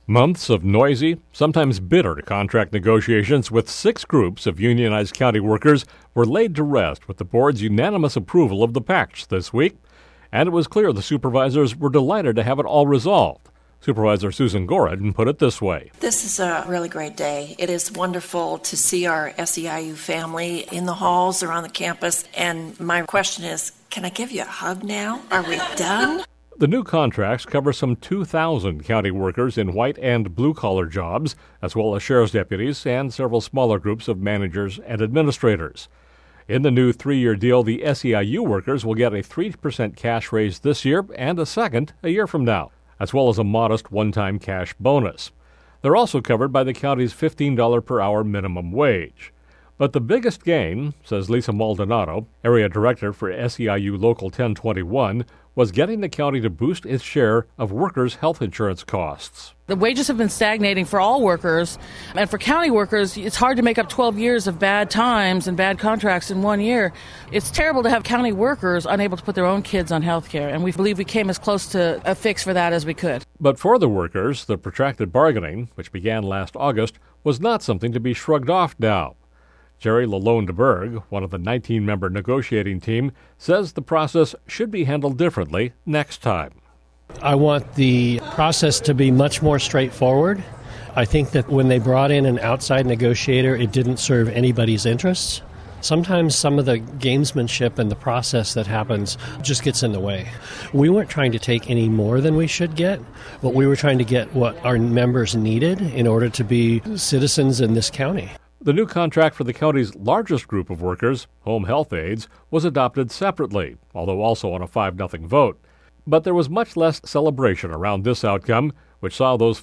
Months of noisy, sometimes bitter contract negotiations with 6 groups of unionized county workers were laid to rest with the board's unanimous approval of the pact this week, and it was clear the supervisors were delighted to have it all resolved. Supervisor Susan Gorin put it this way. This is a really great day. It is wonderful to see our SEIU family in the halls or on the campus, and my question is, can I give you a hug now? Are we done? The new contracts cover some 2,000 county workers in white and blue-collar jobs, as well as sheriff's deputies and several smaller groups of managers and administrators. In the new 3-year deal, the SEIU workers will get a 3% cash raise this year and a second a year from now, as well as a modest one-time cash bonus. They're also covered by the county's $15 per hour minimum wage. But the biggest gain, says Lisa Maldonado, area director for SEIU Local 1021, was getting the county to boost its share of workers' health insurance costs. The wages have been stagnating for all workers, and for county workers, it's hard to make up 12 years of bad times and bad contracts in 1 year. It's terrible to have county workers unable to put their own kids on health care, and we believe we came as close to a fix for that as we could. But for the workers, the protracted bargaining, which began last August, was not something to be shrugged off now. Jerry Lalonde Berg, one of the 19-member negotiating team, says the process should be handled differently next time. I want the process to be much more straightforward. I think that when they brought in an outside negotiator, it didn't serve anybody's interests. Sometimes some of the gamesmanship and the process that happens just gets in the way. We weren't trying to take any more than we should get, but we were trying to get what our members needed in order to be citizens in this county. The new contract for the county's largest group of workers, home health aides, was adopted separately, although also on a 5-0 vote. But there was much less celebration around this outcome, which saw those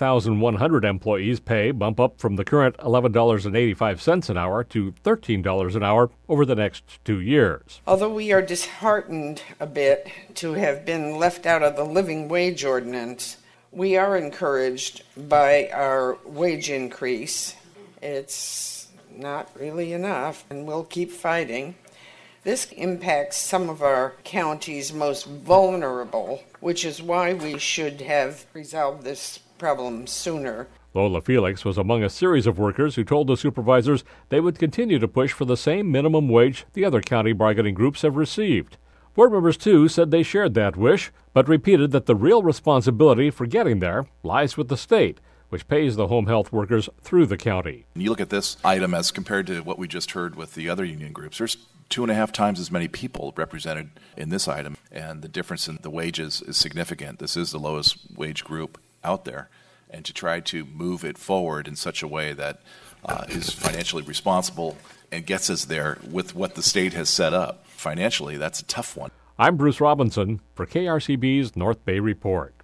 5,100 employees' pay bump up from the current $11.85 an hour to $13 an hour over the next 2 years. Although we are disheartened a bit to have been left out of the living wage ordinance, we are encouraged by our wage increase. It's not really enough, and we'll keep fighting. This impacts some of our county's most vulnerable, which is why we should have resolved this problem sooner. Lola Felix was among a series of workers who told the supervisors they would continue to push for the same minimum wage the other county bargaining groups have received. Board members, too, said they shared that wish, but repeated that the real responsibility for getting there lies with the state, which pays the home health workers through the county. You look at this item as compared to what we just heard with the other union groups. There's 2.5 times as many people represented in this item, and the difference in the wages is significant. This is the lowest wage group out there, and to try to move it forward in such a way that is financially responsible and gets us there with what the state has set up financially, that's a tough one. I'm Bruce Robinson for KRCB's North Bay Report.